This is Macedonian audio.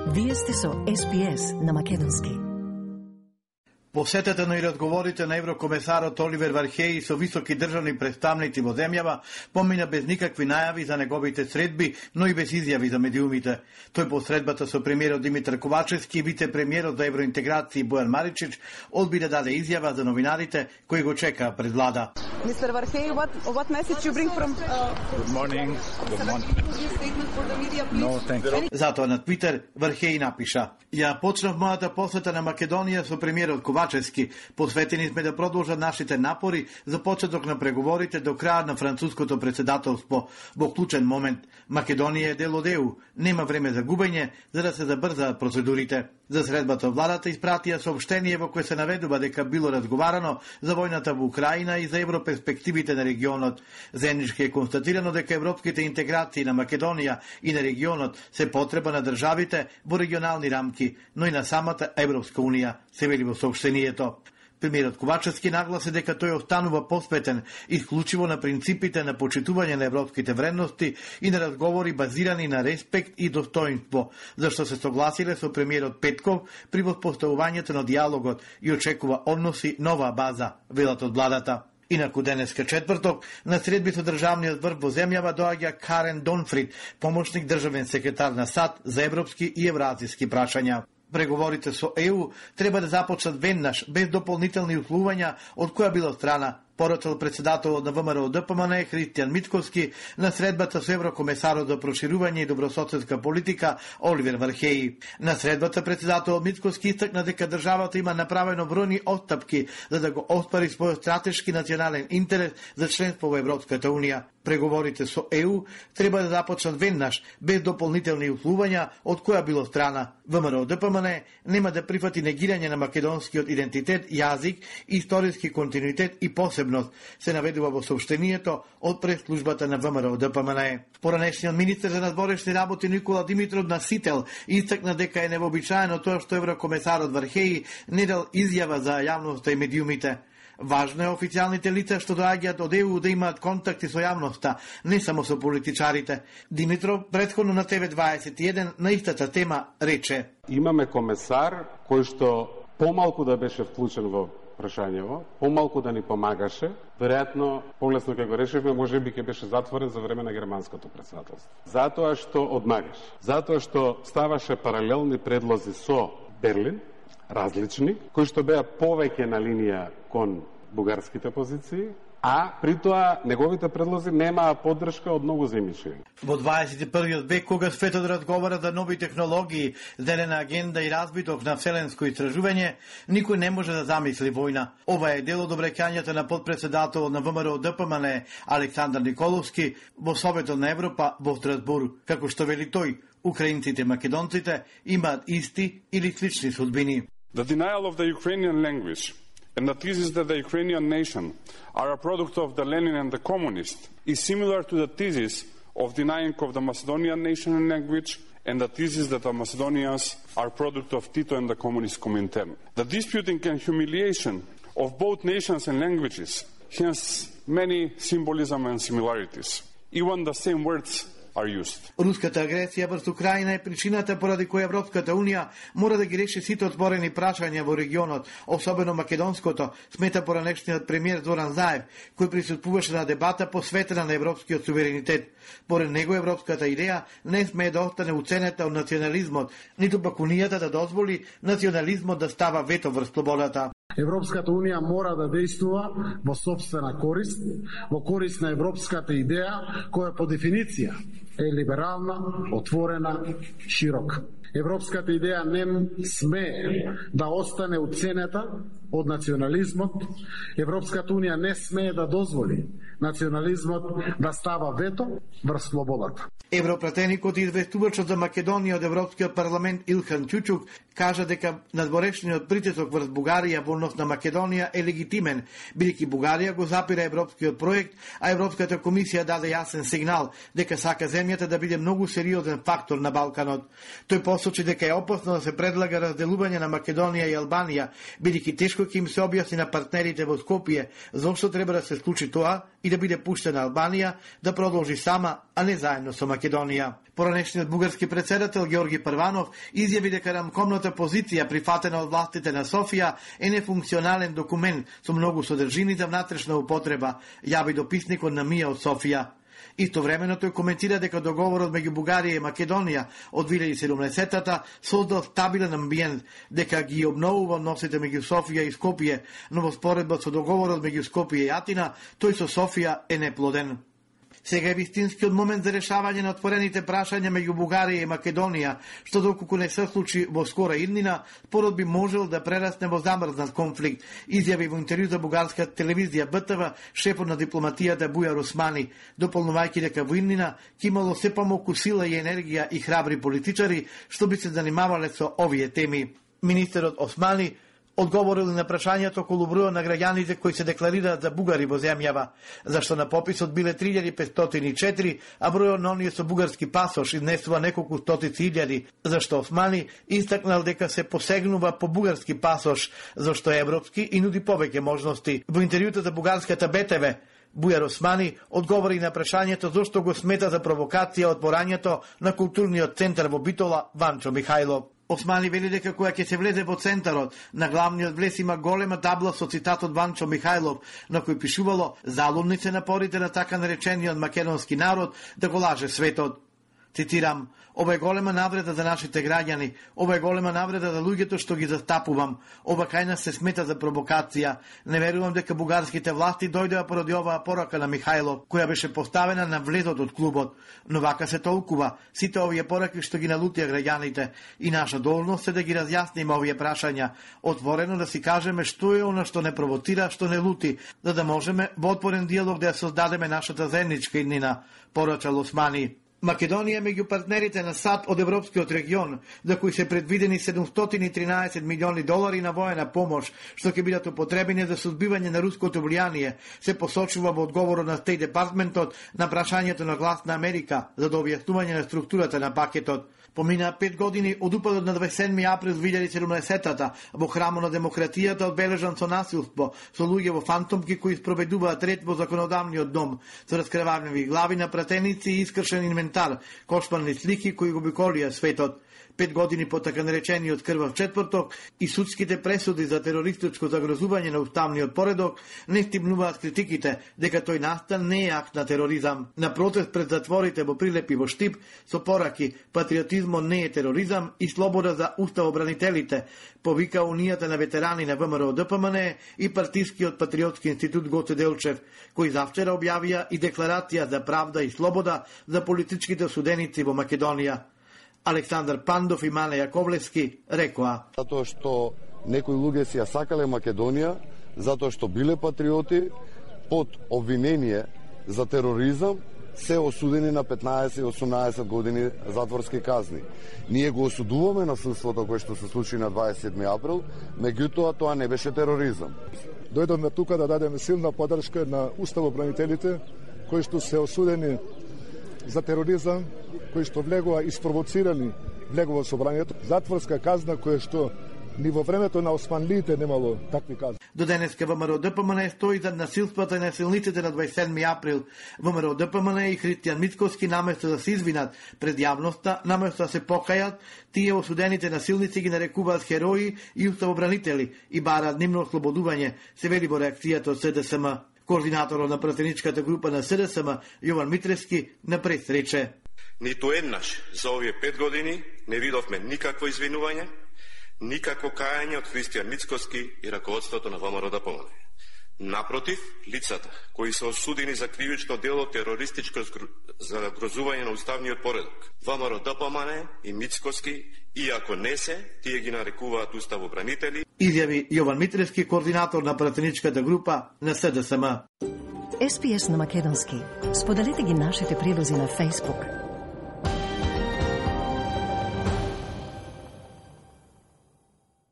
Вие сте со SPS на македонски. Посетата и разговорите на еврокомесарот Оливер Вархеи со високи државни представници во земјава помина без никакви најави за неговите средби, но и без изјави за медиумите. Тој по средбата со премиерот Димитар Ковачевски и вице-премиерот за евроинтеграција Бојан Маричич одби да даде изјава за новинарите кои го чекаа пред влада. Mr. Varhey, what message you bring from Good morning. Good morning. No, thank you. Затоа на Твитер Вархеи напиша: Ја почнав мојата посета на Македонија со премиерот Ковачевски. Посветени сме да продолжат нашите напори за почеток на преговорите до крајот на француското председателство. Во клучен момент Македонија е дел од ЕУ. Нема време за губење за да се забрзаат процедурите. За средбата владата испратија соопштение во кое се наведува дека било разговарано за војната во Украина и за европерспективите на регионот. Заеднички е констатирано дека европските интеграции на Македонија и на регионот се потреба на државите во регионални рамки, но и на самата Европска унија, се вели во соопштението. Премиерот Ковачевски нагласи дека тој останува посветен исклучиво на принципите на почитување на европските вредности и на разговори базирани на респект и достоинство, зашто се согласиле со премиерот Петков при воспоставувањето на диалогот и очекува односи нова база, велат од владата. Инаку денеска четврток, на средби со државниот врв во земјава доаѓа Карен Донфрид, помошник државен секретар на САД за европски и евразиски прашања. Преговорите со ЕУ треба да започнат веднаш, без дополнителни условања од која било страна, порачал председателот на ВМРО ДПМН Христијан Мицковски на средбата со еврокомесарот за проширување и добрососедска политика Оливер Вархеи. На средбата председателот Мицковски истакна дека државата има направено бројни отстапки за да го оствари својот стратешки национален интерес за членство во Европската унија. Преговорите со ЕУ треба да започнат веднаш, без дополнителни условања од која било страна. ВМРО ДПМН нема да прифати негирање на македонскиот идентитет, јазик, историски континуитет и посебност, се наведува во соопштението од пресслужбата на ВМРО ДПМН. Поранешниот министер за надворешни работи Никола Димитров на Сител истакна дека е невообичаено тоа што еврокомесарот Вархеи не дал изјава за јавноста и медиумите. Важно е официјалните лица што доаѓаат од ЕУ да имаат контакти со јавноста, не само со политичарите. Димитров претходно на ТВ21 на истата тема рече: Имаме комесар кој што помалку да беше вклучен во прашањево, помалку да ни помагаше, веројатно полесно ќе го решивме, можеби ќе беше затворен за време на германското председателство. Затоа што одмагаше, затоа што ставаше паралелни предлози со Берлин, различни, кои што беа повеќе на линија кон бугарските позиции, а при тоа неговите предлози немаа поддршка од многу земји. Во 21. век, кога светот разговара за нови технологии, зелена агенда и разбиток на вселенско истражување, никој не може да замисли војна. Ова е дел од обраќањето на подпредседател на ВМРО ДПМН Александар Николовски во Советот на Европа во Страсбург, како што вели тој, украинците и македонците имаат исти или слични судбини. The denial of the Ukrainian language and the thesis that the Ukrainian nation are a product of the Lenin and the communists is similar to the thesis of denying of the Macedonian nation and language and the thesis that the Macedonians are product of Tito and the communist Comintern. The disputing and humiliation of both nations and languages has many symbolism and similarities. Even the same words are used. Руската агресија врз Украина е причината поради која Европската унија мора да ги реши сите отворени прашања во регионот, особено македонското, смета поранешниот премиер Зоран Заев, кој присуствуваше на дебата посветена на европскиот суверенитет. Поред него европската идеја не смее да остане уценета од национализмот, ниту пак унијата да дозволи национализмот да става вето врз слободата. Европската унија мора да действува во сопствена корист, во корист на европската идеја, која по дефиниција е либерална, отворена, широка. Европската идеја не смее да остане уценета од национализмот. Европската унија не смее да дозволи национализмот да става вето врз слободата. Европратеникот и известувачот за Македонија од Европскиот парламент Илхан Чучук кажа дека надворешниот притисок врз Бугарија во однос на Македонија е легитимен, бидејќи Бугарија го запира европскиот проект, а Европската комисија даде јасен сигнал дека сака земјата да биде многу сериозен фактор на Балканот. Тој посочи дека е опасно да се предлага разделување на Македонија и Албанија, бидејќи тешко тешко ќе им се објасни на партнерите во Скопје зошто треба да се случи тоа и да биде пуштена Албанија да продолжи сама, а не заедно со Македонија. Поранешниот бугарски председател Георги Прванов изјави дека рамкомната позиција прифатена од властите на Софија е нефункционален документ со многу содржини за внатрешна употреба, јави дописникот на МИА од Софија. Истовремено тој коментира дека договорот меѓу Бугарија и Македонија од 2017-та создал стабилен амбиент, дека ги обновува односите меѓу Софија и Скопје, но во споредба со договорот меѓу Скопје и Атина, тој со Софија е неплоден. Сега е вистинскиот момент за решавање на отворените прашања меѓу Бугарија и Македонија, што доколку не се случи во скора иднина, спорот би можел да прерасне во замрзнат конфликт, изјави во интервју за бугарска телевизија БТВ шефот на дипломатијата Бујар Османи, дополнувајќи дека во иднина ќе имало се помалку сила и енергија и храбри политичари што би се занимавале со овие теми. Министерот Османи одговорил на прашањето околу бројот на граѓаните кои се декларираат за бугари во земјава, зашто на пописот биле 3504, а бројот на оние со бугарски пасош изнесува неколку стотици илјади, зашто Османи истакнал дека се посегнува по бугарски пасош, зашто е европски и нуди повеќе можности. Во интервјуто за бугарската БТВ, Бујар Османи одговори на прашањето зошто го смета за провокација отворањето на културниот центар во Битола Ванчо Михајлов. Османи вели дека кога ќе се влезе во центарот, на главниот влез има голема табла со цитат од Ванчо Михајлов, на кој пишувало "Залудни се напорите на така наречениот македонски народ да го лаже светот". Цитирам: "Ова е голема навреда за нашите граѓани, ова е голема навреда за луѓето што ги застапувам. Ова кај нас се смета за провокација. Не верувам дека бугарските власти дојдоа поради оваа порака на Михајлов, која беше поставена на влезот од клубот. Но вака се толкува сите овие пораки што ги налутија граѓаните и наша должност е да ги разјасниме овие прашања, отворено да си кажеме што е она што не провоцира, што не лути, за да можеме во отворен диалог да ја создадеме нашата заедничка иднина", порачал Османи. Македонија меѓу партнерите на САД од Европскиот регион, за кои се предвидени $713 милиони на воена помош, што ќе бидат употребени за сузбивање на руското влијание, се посочува во одговорот на Стейт Департментот на прашањето на Глас на Америка за дообјаснување на структурата на пакетот. Поминаа 5 години од упадот на 27. април 2017-та во храмот на демократијата одбележан со насилство, со луѓе во фантомки кои спроведуваат ред во законодавниот дом, со раскрвавени глави на пратеници и искршен инвентар, кошмарни слики кои го обиколија светот. 5 години по така наречениот крвав четврток и судските пресуди за терористичко загрозување на уставниот поредок не стимнуваат критиките дека тој настан не е акт на тероризам. На протест пред затворите во Прилеп и во Штип со пораки "Патриотизмот не е тероризам" и "Слобода за уставобранителите", повика Унијата на ветерани на ВМРО ДПМН и партискиот патриотски институт Гоце Делчев, кои завчера објавија и декларација за правда и слобода за политичките осуденици во Македонија. Александар Пандов и Мале Јаковлевски рекоа: "Затоа што некои луѓе си ја сакале Македонија, затоа што биле патриоти, под обвинение за тероризам, се осудени на 15 и 18 години затворски казни. Ние го осудуваме насилството кое што се случи на 27 април, меѓутоа тоа не беше тероризам. Дојдовме тука да дадеме силна поддршка на уставобранителите кои што се осудени за тероризам, кои што влегува испровоцирани влегува собранието, затворска казна која што ни во времето на османлиите немало такви казни. До денеска ВМРО ДПМН стои за насилствата и насилниците на 27 април. ВМРО ДПМН и Христијан Мицкоски наместо да се извинат пред јавноста, наместо да се покајат, тие осудените насилници ги нарекуваат херои и уставобранители и бараат нивно ослободување, се вели во реакцијата од СДСМ. Координаторот на пратеничката група на СДСМ, Јован Митрески, напред рече: "Ниту еднаш за овие 5 години не видовме никакво извинување, никакво кајање од Христијан Мицкоски и раководството на ВМРО ДПМН. Напротив, лицата кои се осудени за кривично дело терористичко загрозување на уставниот поредок, ВМРО ДПМН и Мицкоски, иако не се, тие ги нарекуваат уставобранители", изјави Јован Митрески, координатор на пратеничката група на СДСМ. SPS на македонски. Споделете ги нашите прилози на Facebook.